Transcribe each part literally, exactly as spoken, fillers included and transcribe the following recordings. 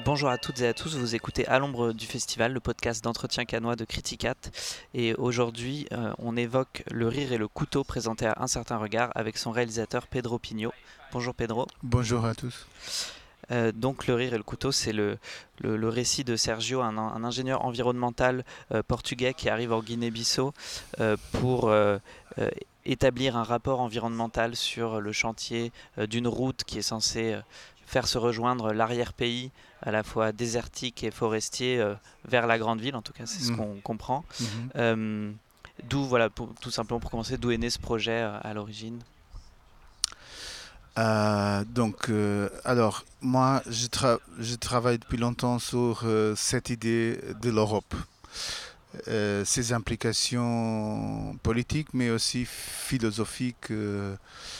Bonjour à toutes et à tous, vous écoutez À l'ombre du festival, le podcast d'entretien cannois de Criticat. Et aujourd'hui, euh, on évoque Le rire et le couteau présenté à Un certain regard avec son réalisateur Pedro Pinho. Bonjour Pedro. Bonjour à tous. Euh, donc Le rire et le couteau, c'est le, le, le récit de Sergio, un, un ingénieur environnemental euh, portugais qui arrive en Guinée-Bissau euh, pour euh, euh, établir un rapport environnemental sur le chantier euh, d'une route qui est censée euh, faire se rejoindre l'arrière-pays à la fois désertique et forestier euh, vers la grande ville, en tout cas c'est ce Mm. qu'on comprend. Mhm. Euh, d'où, voilà, pour- tout simplement pour commencer, d'où est né ce projet euh, à l'origine? Euh, donc, euh, alors, moi, je, tra- je travaille depuis longtemps sur euh, cette idée de l'Europe, Euh, ses implications politiques, mais aussi philosophiques euh,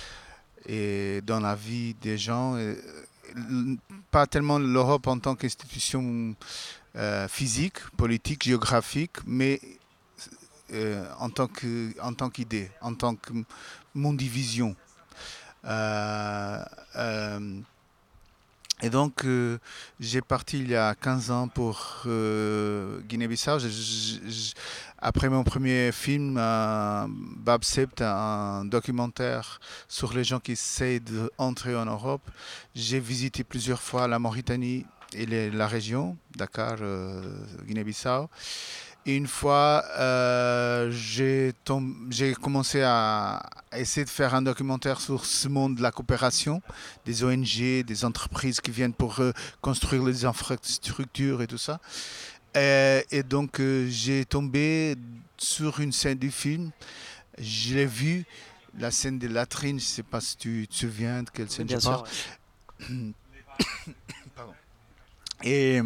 et dans la vie des gens. Et, euh, pas tellement l'Europe en tant qu'institution euh, physique, politique, géographique, mais euh, en tant que, en tant qu'idée, en tant que mondivision. Euh, euh, et donc, euh, j'ai parti il y a quinze ans pour euh, Guinée-Bissau. Je- je- je- après mon premier film, euh, Bab Sept, un documentaire sur les gens qui essayent d'entrer en Europe, j'ai visité plusieurs fois la Mauritanie et les- la région, Dakar, euh, Guinée-Bissau. Et une fois, euh, j'ai tom- j'ai commencé à essayer de faire un documentaire sur ce monde de la coopération, des O N G, des entreprises qui viennent pour euh, construire les infrastructures et tout ça. Euh, et donc, euh, j'ai tombé sur une scène du film. Je l'ai vue, la scène des latrines. Je ne sais pas si tu te souviens de quelle Oui, scène je bien sûr. parle. Ouais. Pardon. Et,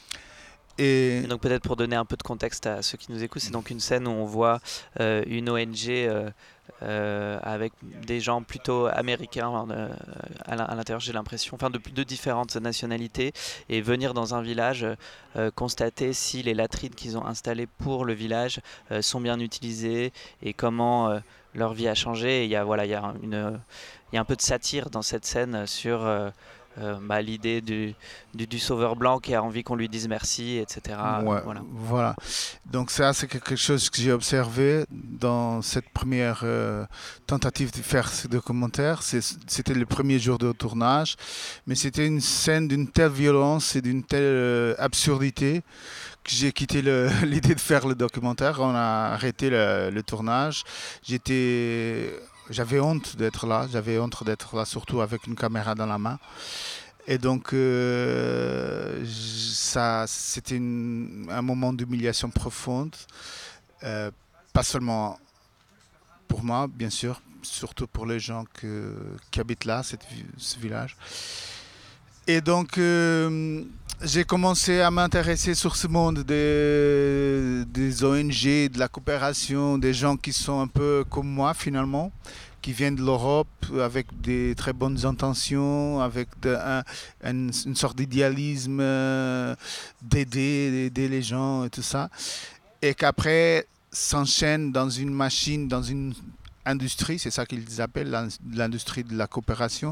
et Et donc peut-être pour donner un peu de contexte à ceux qui nous écoutent, c'est donc une scène où on voit euh, une O N G euh, euh, avec des gens plutôt américains euh, à l'in- à l'intérieur, j'ai l'impression, enfin de, de différentes nationalités, et venir dans un village euh, constater si les latrines qu'ils ont installées pour le village euh, sont bien utilisées et comment euh, leur vie a changé. Et il y a, voilà, il y a une, il y a un peu de satire dans cette scène sur euh, euh, bah, l'idée du, du, du sauveur blanc qui a envie qu'on lui dise merci, et cetera. Euh, ouais, voilà. voilà. Donc ça, c'est quelque chose que j'ai observé dans cette première euh, tentative de faire ce documentaire. C'est- C'était le premier jour de tournage, mais c'était une scène d'une telle violence et d'une telle euh, absurdité que j'ai quitté le- l'idée de faire le documentaire. On a arrêté le, le tournage. J'étais, j'avais honte d'être là. J'avais honte d'être là, surtout avec une caméra dans la main. Et donc, euh, j- ça, c'était une- un moment d'humiliation profonde, euh, pas seulement pour moi, bien sûr, surtout pour les gens que- qui habitent là, cette vi- ce village. Et donc, euh, j'ai commencé à m'intéresser sur ce monde des, des O N G, de la coopération, des gens qui sont un peu comme moi finalement, qui viennent de l'Europe avec des très bonnes intentions, avec de- un- un- une sorte d'idéalisme euh, d'aider, d'aider les gens et tout ça. Et qu'après s'enchaînent dans une machine, dans une industrie, c'est ça qu'ils appellent l'in- l'industrie de la coopération,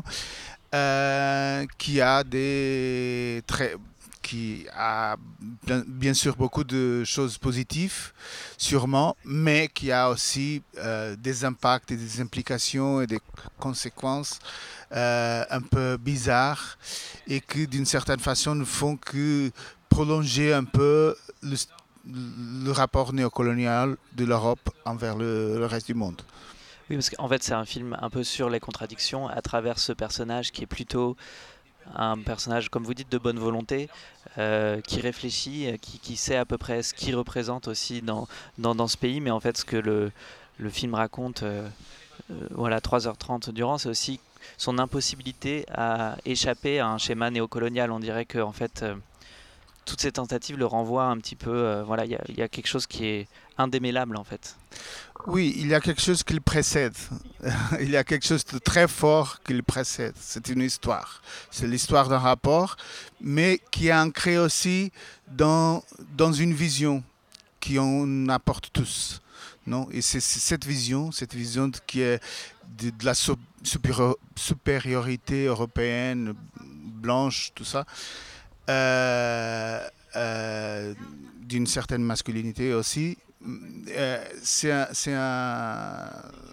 euh, qui a des très qui a bien, bien sûr beaucoup de choses positives, sûrement, mais qui a aussi euh, des impacts et des implications et des conséquences euh, un peu bizarres et qui, d'une certaine façon, ne font que prolonger un peu le, le rapport néocolonial de l'Europe envers le, le reste du monde. Oui, parce qu'en fait, c'est un film un peu sur les contradictions à travers ce personnage qui est plutôt un personnage, comme vous dites, de bonne volonté, euh, qui réfléchit, euh, qui, qui sait à peu près ce qu'il représente aussi dans, dans, dans ce pays, mais en fait, ce que le, le film raconte, euh, euh, voilà, trois heures trente durant, c'est aussi son impossibilité à échapper à un schéma néocolonial. On dirait que, en fait, euh, toutes ces tentatives le renvoient un petit peu, euh, voilà, il y a, il y a quelque chose qui est indémêlable, en fait. Oui, il y a quelque chose qui le précède. Il y a quelque chose de très fort qui le précède. C'est une histoire. C'est l'histoire d'un rapport, mais qui est ancré aussi dans, dans une vision qu'on apporte tous. Non? Et c'est c'est cette vision, cette vision de- qui est de, de la supériorité européenne, blanche, tout ça, euh, euh, d'une certaine masculinité aussi. Euh, c'est un, c'est un,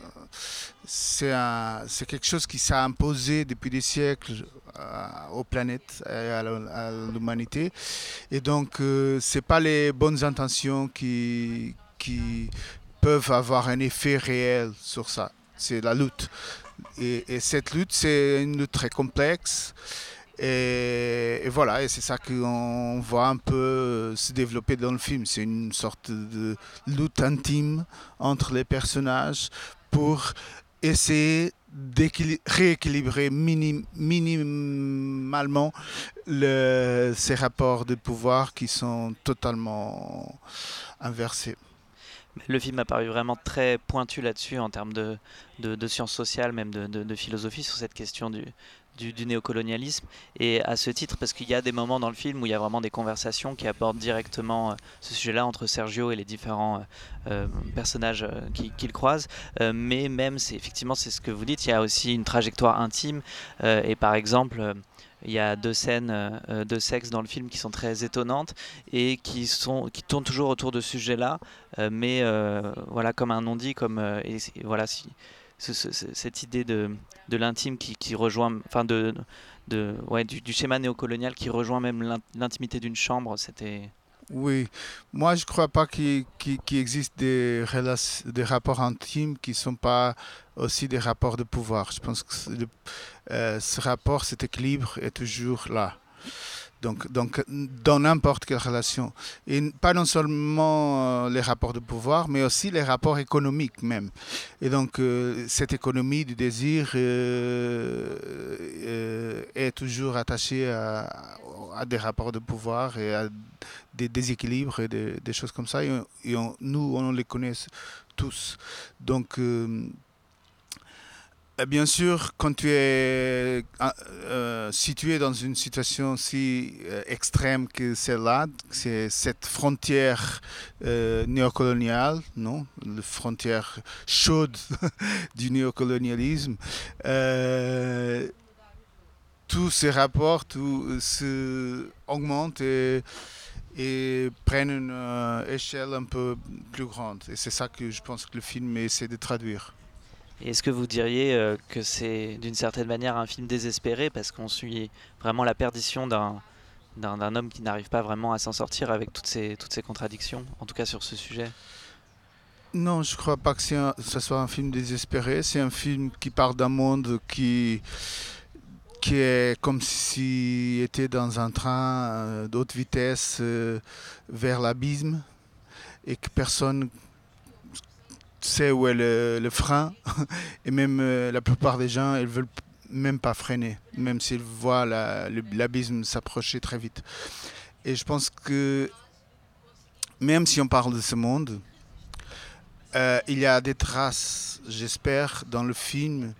c'est un- c'est quelque chose qui s'est imposé depuis des siècles euh, aux planètes et à la- à l'humanité. Et donc, euh, c'est pas les bonnes intentions qui, qui peuvent avoir un effet réel sur ça. C'est la lutte. Et, et cette lutte, c'est une lutte très complexe. Et, et voilà, et c'est ça qu'on voit un peu se développer dans le film. C'est une sorte de lutte intime entre les personnages pour essayer de rééquilibrer minim, minimalement le, ces rapports de pouvoir qui sont totalement inversés. Le film a paru vraiment très pointu là-dessus en termes de, de, de sciences sociales, même de, de, de philosophie sur cette question du, du, du néocolonialisme. Et à ce titre, parce qu'il y a des moments dans le film où il y a vraiment des conversations qui abordent directement euh, ce sujet-là entre Sergio et les différents euh, euh, personnages euh, qui- qu'il croise. Euh, mais même, c'est effectivement, c'est ce que vous dites, il y a aussi une trajectoire intime. Euh, et par exemple, euh, il y a deux scènes euh, de sexe dans le film qui sont très étonnantes et qui, sont, qui tournent toujours autour de ce sujet-là, euh, mais euh, voilà, comme un non-dit, comme euh, et, c'est- voilà, si, ce- ce- ce- cette idée de, de l'intime qui, qui rejoint, enfin de, de ouais, du, du schéma néocolonial qui rejoint même l'in- l'intimité d'une chambre, c'était. Oui, moi je crois pas qu'il qu'il- qu'il existe des, relations, des rapports intimes qui sont pas aussi des rapports de pouvoir. Je pense que c'est le- euh, ce rapport, cet équilibre est toujours là. Donc, donc dans n'importe quelle relation. Et pas non seulement euh, les rapports de pouvoir, mais aussi les rapports économiques même. Et donc euh, cette économie du désir euh, euh, est toujours attachée à, à des rapports de pouvoir et à des déséquilibres et des, des choses comme ça. Et, on- et on- nous, on les connaît tous. Donc euh, euh, bien sûr, quand tu es euh, euh, situé dans une situation si euh, extrême que celle-là, c'est cette frontière euh, néocoloniale, non, la frontière chaude du néocolonialisme, euh, tous ces rapports tout, se augmentent et, et prennent une euh, échelle un peu plus grande. Et c'est ça que je pense que le film essaie de traduire. Et est-ce que vous diriez euh, que c'est d'une certaine manière un film désespéré parce qu'on suit vraiment la perdition d'un d'un d'un homme qui n'arrive pas vraiment à s'en sortir avec toutes ces, toutes ces contradictions, en tout cas sur ce sujet? Non, je crois pas que c'est un- ce soit un film désespéré. C'est un film qui parle d'un monde qui, qui est comme s'il était dans un train euh, d'haute vitesse euh, vers l'abîme et que personne sait où est le, le frein. Et même euh, la plupart des gens, ils veulent même pas freiner, même s'ils voient la- le- l'abîme s'approcher très vite. Et je pense que même si on parle de ce monde, euh, il y a des traces, j'espère, dans le film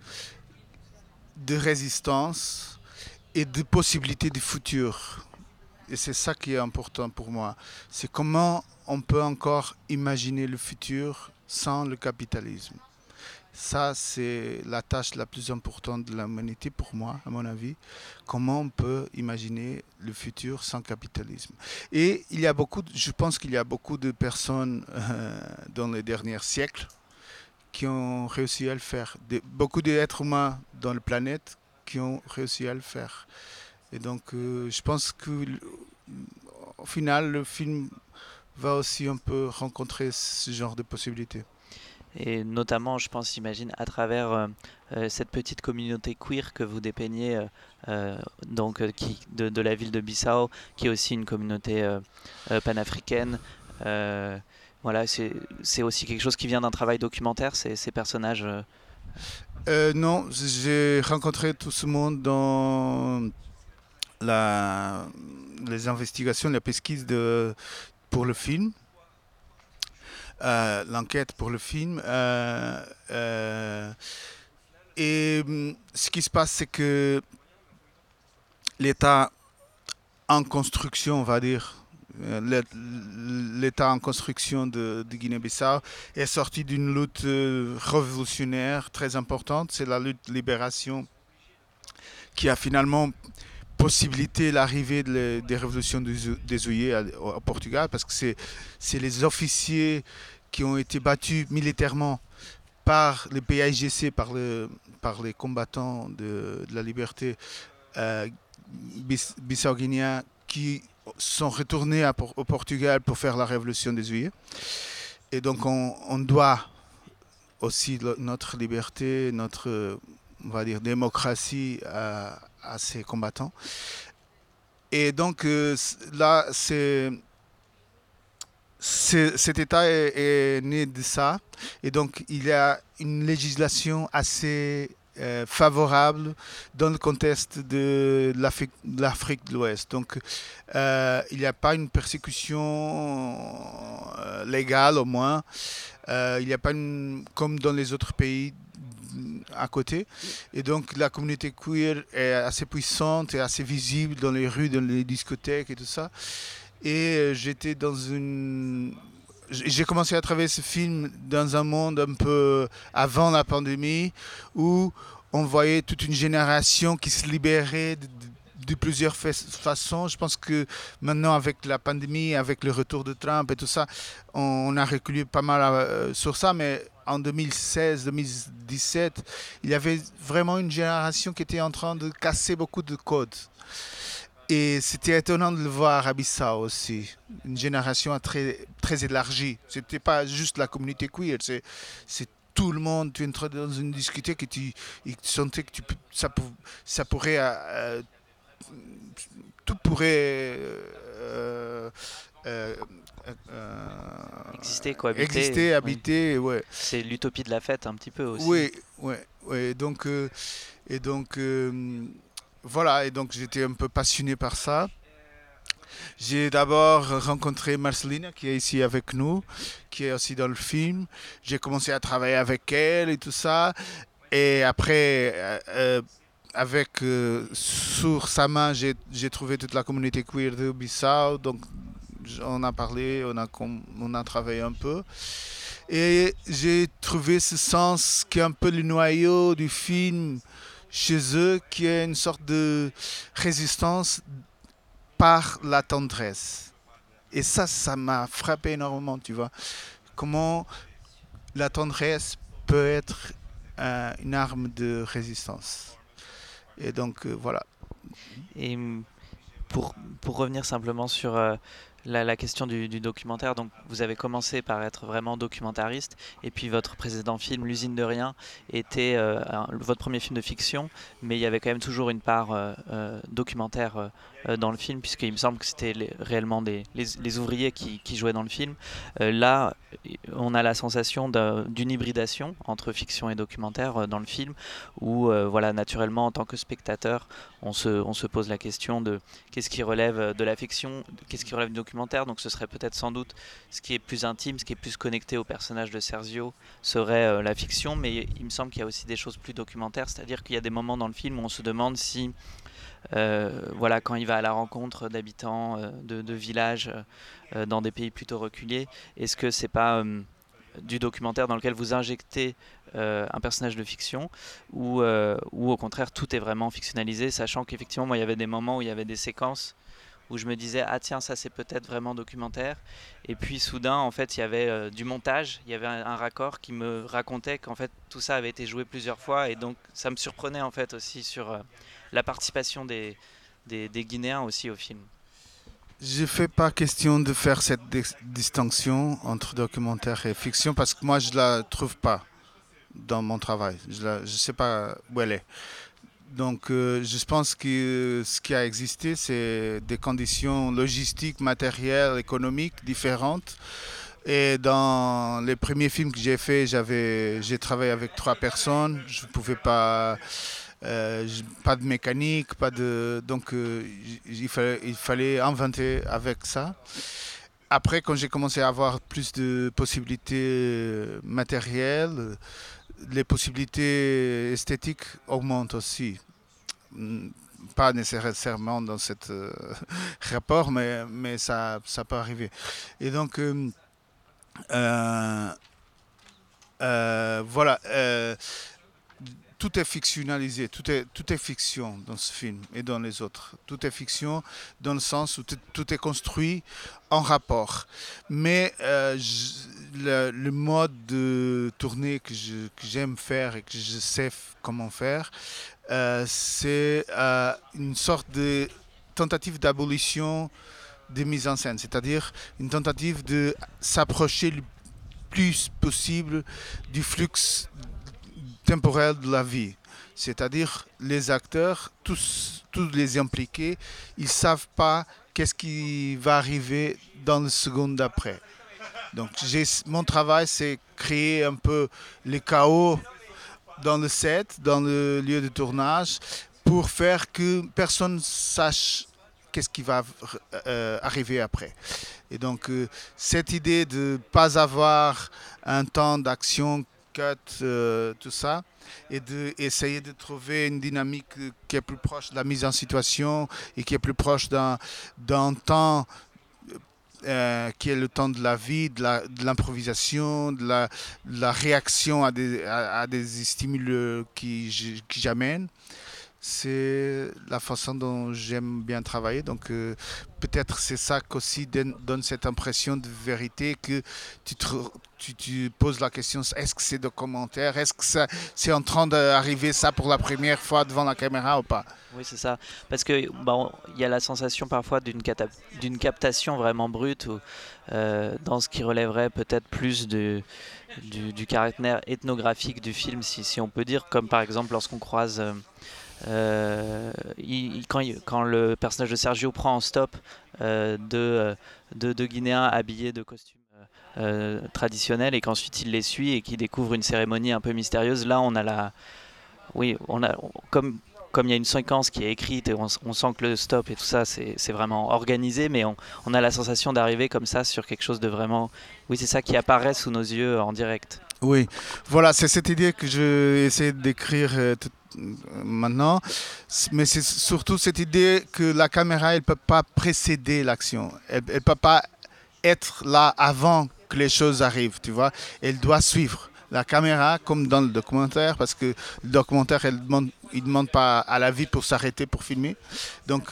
de résistance et de possibilités du futur. Et c'est ça qui est important pour moi. C'est comment on peut encore imaginer le futur sans le capitalisme. Ça, c'est la tâche la plus importante de l'humanité pour moi, à mon avis. Comment on peut imaginer le futur sans capitalisme. Et il y a beaucoup, de- je pense qu'il y a beaucoup de personnes euh, dans les derniers siècles qui ont réussi à le faire. Des- beaucoup d'êtres humains dans la planète qui ont réussi à le faire. Et donc, euh, je pense que au final, le film va aussi un peu rencontrer ce genre de possibilités. Et notamment, je pense, j'imagine, à travers euh, euh, cette petite communauté queer que vous dépeignez, euh, euh, donc euh, qui, de, de la ville de Bissau, qui est aussi une communauté euh, euh, panafricaine. Euh, voilà, c'est c'est aussi quelque chose qui vient d'un travail documentaire, ces, ces personnages. euh. Euh, non, j'ai rencontré tout ce monde dans la, les investigations, la pesquise de, pour le film, euh, l'enquête pour le film. Euh, euh, et hum, ce qui se passe, c'est que l'État en construction, on va dire, euh, l'É- l'État en construction de, de Guinée-Bissau est sorti d'une lutte euh, révolutionnaire très importante. C'est la lutte de libération qui a finalement possibilité l'arrivée de des révolutions des ouvriers au Portugal, parce que c'est c'est les officiers qui ont été battus militairement par le P A I G C, par, le, par les combattants de, de la liberté euh, bissau-guinéens qui sont retournés à, au Portugal pour faire la révolution des ouvriers. Et donc on, on doit aussi notre liberté, notre, on va dire, démocratie à, à ces combattants. Et donc euh, là, c'est, c'est, cet État est, est né de ça. Et donc il y a une législation assez euh, favorable dans le contexte de l'Afrique de, l'Afrique de l'Ouest. Donc euh, il n'y a pas une persécution euh, légale au moins. Euh, il n'y a pas une, comme dans les autres pays à côté. Et donc la communauté queer est assez puissante et assez visible dans les rues, dans les discothèques et tout ça. Et euh, j'étais dans une... J'ai commencé à travailler ce film dans un monde un peu avant la pandémie, où on voyait toute une génération qui se libérait de, de, de plusieurs façons. Je pense que maintenant, avec la pandémie, avec le retour de Trump et tout ça, on a reculé pas mal euh, sur ça, mais en deux mille seize, deux mille dix-sept, il y avait vraiment une génération qui était en train de casser beaucoup de codes. Et c'était étonnant de le voir à Bissau aussi, une génération très, très élargie. Ce n'était pas juste la communauté queer, c'est, c'est tout le monde. Tu entrais dans une discothèque et tu, et tu sentais que tu, ça, ça pourrait... Euh, tout pourrait... Euh, euh, euh, exister, cohabiter. Exister, habiter, oui. Ouais. C'est l'utopie de la fête un petit peu aussi. Oui, oui, oui. Donc, euh, et donc... Euh, Voilà, et donc j'étais un peu passionné par ça. J'ai d'abord rencontré Marcelina, qui est ici avec nous, qui est aussi dans le film. J'ai commencé à travailler avec elle et tout ça. Et après, euh, avec euh, sur sa main, j'ai, j'ai trouvé toute la communauté queer de Bissau. Donc on a parlé, on a, on a travaillé un peu. Et j'ai trouvé ce sens qui est un peu le noyau du film chez eux, qui est une sorte de résistance par la tendresse. Et ça, ça m'a frappé énormément, tu vois. Comment la tendresse peut être euh, une arme de résistance. Et donc, euh, voilà. Et pour, pour revenir simplement sur... Euh La, la question du, du documentaire, donc vous avez commencé par être vraiment documentariste, et puis votre précédent film, L'usine de rien, était euh, un, votre premier film de fiction, mais il y avait quand même toujours une part euh, euh, documentaire euh, dans le film, puisqu'il me semble que c'était les, réellement des, les, les ouvriers qui, qui jouaient dans le film. Euh, là, on a la sensation d'une hybridation entre fiction et documentaire euh, dans le film, où euh, voilà, naturellement, en tant que spectateur, on se, on se pose la question de qu'est-ce qui relève de la fiction, qu'est-ce qui relève du documentaire. Donc ce serait peut-être sans doute ce qui est plus intime, ce qui est plus connecté au personnage de Sergio serait euh, la fiction, mais il me semble qu'il y a aussi des choses plus documentaires, c'est-à-dire qu'il y a des moments dans le film où on se demande si euh, voilà, quand il va à la rencontre d'habitants euh, de, de villages euh, dans des pays plutôt reculés, est-ce que c'est pas euh, du documentaire dans lequel vous injectez euh, un personnage de fiction, ou, euh, ou au contraire tout est vraiment fictionnalisé, sachant qu'effectivement moi il y avait des moments où il y avait des séquences où je me disais ah tiens ça c'est peut-être vraiment documentaire, et puis soudain en fait il y avait euh, du montage, il y avait un, un raccord qui me racontait qu'en fait tout ça avait été joué plusieurs fois, et donc ça me surprenait en fait aussi sur euh, la participation des, des, des Guinéens aussi au film. Je ne fais pas question de faire cette distinction entre documentaire et fiction, parce que moi je ne la trouve pas dans mon travail, je ne sais pas où elle est. Donc euh, je pense que ce qui a existé, c'est des conditions logistiques, matérielles, économiques différentes. Et dans les premiers films que j'ai faits, j'avais, j'ai travaillé avec trois personnes. Je ne pouvais pas... Euh, pas de mécanique, pas de... Donc euh, il, fallait, il fallait inventer avec ça. Après, quand j'ai commencé à avoir plus de possibilités matérielles, les possibilités esthétiques augmentent aussi. Pas nécessairement dans ce euh, rapport, mais, mais ça, ça peut arriver. Et donc, euh, euh, euh, voilà. Euh, tout est fictionnalisé, tout est, tout est fiction dans ce film et dans les autres. Tout est fiction dans le sens où tout, tout est construit en rapport. Mais euh, je, le, le mode de tournée que, je, que j'aime faire et que je sais f- comment faire, euh, c'est euh, une sorte de tentative d'abolition des mises en scène, c'est-à-dire une tentative de s'approcher le plus possible du flux temporel de la vie. C'est-à-dire les acteurs, tous, tous les impliqués, ils ne savent pas qu'est-ce qui va arriver dans le seconde d'après. Donc j'ai, mon travail, c'est créer un peu le chaos dans le set, dans le lieu de tournage, pour faire que personne sache qu'est-ce qui va euh, arriver après. Et donc, euh, cette idée de ne pas avoir un temps d'action, cut, euh, tout ça, et d'essayer de, de trouver une dynamique qui est plus proche de la mise en situation et qui est plus proche d'un, d'un temps euh, qui est le temps de la vie, de, la, de l'improvisation, de la, de la réaction à des, à, à des stimuli qui, qui j'amène. C'est la façon dont j'aime bien travailler. Donc euh, peut-être c'est ça qu'aussi donne, donne cette impression de vérité que tu te, tu, tu poses la question, est-ce que c'est documentaire? Est-ce que ça, c'est en train d'arriver ça pour la première fois devant la caméra ou pas? Oui, c'est ça. Parce que bon, il y a la sensation parfois d'une cata- d'une captation vraiment brute ou euh, dans ce qui relèverait peut-être plus de, du, du caractère ethnographique du film, si, si on peut dire, comme par exemple lorsqu'on croise euh, euh, il- il- quand, il- quand le personnage de Sergio prend en stop euh, deux de, de Guinéens habillés de costumes euh, traditionnels et qu'ensuite il les suit et qu'il découvre une cérémonie un peu mystérieuse, là on a la, oui, on a, on- comme, comme il y a une séquence qui est écrite et on, s- on sent que le stop et tout ça, c'est c'est vraiment organisé, mais on, on a la sensation d'arriver comme ça sur quelque chose de vraiment. Oui, c'est ça qui apparaît sous nos yeux en direct. Oui, voilà, c'est cette idée que je essaie d'écrire euh, tout- euh, maintenant, S- mais c'est surtout cette idée que la caméra, elle ne peut pas précéder l'action, elle ne peut pas être là avant que les choses arrivent, tu vois, elle doit suivre. La caméra, comme dans le documentaire, parce que le documentaire, elle demande, il ne demande pas à la vie pour s'arrêter pour filmer. Donc,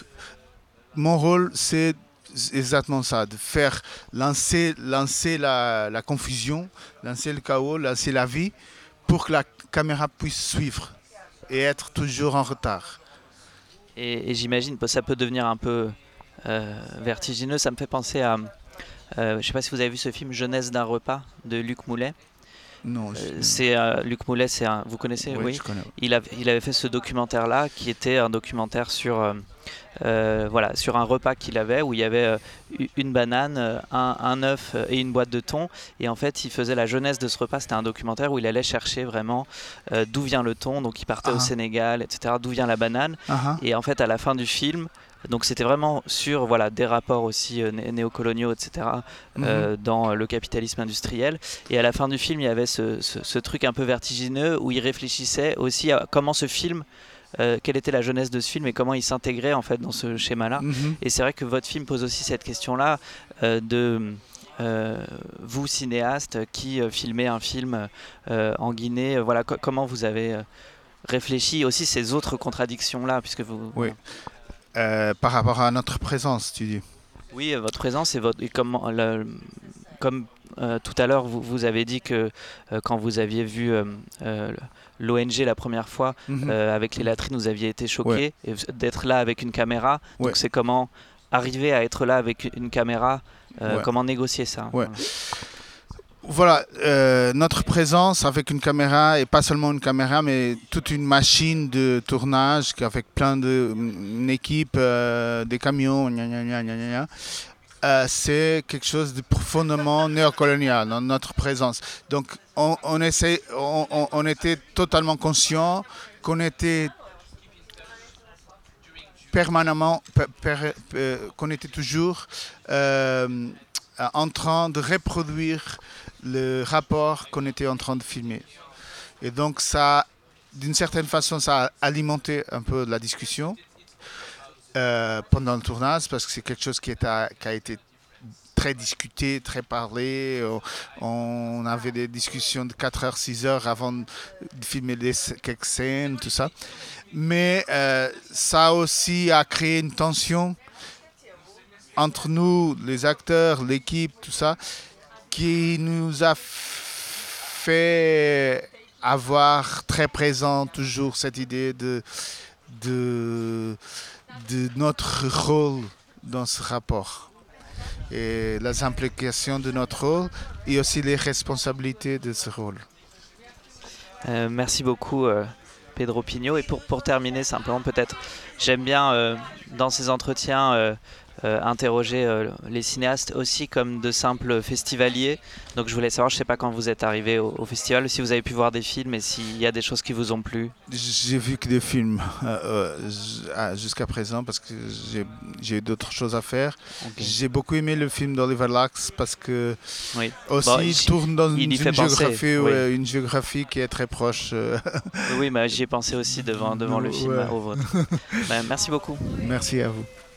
mon rôle, c'est exactement ça, de faire lancer, lancer la, la confusion, lancer le chaos, lancer la vie, pour que la caméra puisse suivre et être toujours en retard. Et, et j'imagine que ça peut devenir un peu euh, vertigineux. Ça me fait penser à. Euh, je ne sais pas si vous avez vu ce film Jeunesse d'un repas de Luc Moulet. Non, Euh, je- c'est euh, Luc Moulet, c'est un, vous connaissez, oui, oui. je connais. Il, a- il avait fait ce documentaire-là, qui était un documentaire sur, euh, euh, voilà, sur un repas qu'il avait, où il y avait euh, u- une banane, euh, un, un œuf euh, et une boîte de thon. Et en fait, il faisait la jeunesse de ce repas. C'était un documentaire où il allait chercher vraiment euh, d'où vient le thon. Donc, il partait au Ah, Sénégal, et cetera. D'où vient la banane. ah, ah. Et en fait, à la fin du film, donc c'était vraiment sur voilà, des rapports aussi euh, né- néocoloniaux, et cetera, Mhm. euh, dans le capitalisme industriel. Et à la fin du film, il y avait ce, ce- ce truc un peu vertigineux où il réfléchissait aussi à comment ce film, euh, quelle était la jeunesse de ce film et comment il s'intégrait en fait dans ce schéma-là. Mhm. Et c'est vrai que votre film pose aussi cette question-là euh, de euh, vous cinéaste qui euh, filmez un film euh, en Guinée, euh, voilà co- comment vous avez euh, réfléchi aussi ces autres contradictions-là, puisque vous, Oui. voilà. Euh, par rapport à notre présence, tu dis. Oui, euh, votre présence et, votre, et comment, le- comme euh, tout à l'heure, vous, vous avez dit que euh, quand vous aviez vu euh, euh, l'O N G la première fois Mhm. euh, avec les latrines, vous aviez été Ouais, choqué et v- d'être là avec une caméra. ouais, Donc c'est comment arriver à être là avec une caméra, euh, ouais, comment négocier ça. ouais. Voilà. Voilà, euh, notre présence avec une caméra, et pas seulement une caméra, mais toute une machine de tournage avec plein de une équipe, euh, des camions, gna, gna, gna, gna, gna, gna. Euh, c'est quelque chose de profondément néocolonial dans notre présence. Donc on, on, essaie, on, on- on était totalement conscient qu'on était permanemment, per- per- euh, qu'on était toujours euh, en train de reproduire le rapport qu'on était en train de filmer. Et donc ça, d'une certaine façon, ça a alimenté un peu la discussion euh, pendant le tournage parce que c'est quelque chose qui, est à- qui a été très discuté, très parlé. On avait des discussions de quatre heures, six heures avant de filmer des, quelques scènes, tout ça. Mais euh, ça aussi a créé une tension entre nous, les acteurs, l'équipe, tout ça, qui nous a fait avoir très présent toujours cette idée de, de, de notre rôle dans ce rapport. Et les implications de notre rôle et aussi les responsabilités de ce rôle. Euh, merci beaucoup euh, Pedro Pigno. Et pour, pour terminer simplement peut-être, j'aime bien euh, dans ces entretiens euh, euh, interroger euh, les cinéastes aussi comme de simples festivaliers. Donc je voulais savoir, je ne sais pas quand vous êtes arrivé au, au festival, si vous avez pu voir des films et s'il y a des choses qui vous ont plu. J'ai vu que des films euh, euh, jusqu'à présent parce que j'ai eu d'autres choses à faire. Okay. J'ai beaucoup aimé le film d'Oliver Lacks parce que oui. aussi bon, il tourne dans il une, une géographie, oui. ouais, une géographie qui est très proche. Oui, mais j'y ai pensé aussi devant, devant le film ouais. au vôtre. Ben, merci beaucoup. Merci à vous.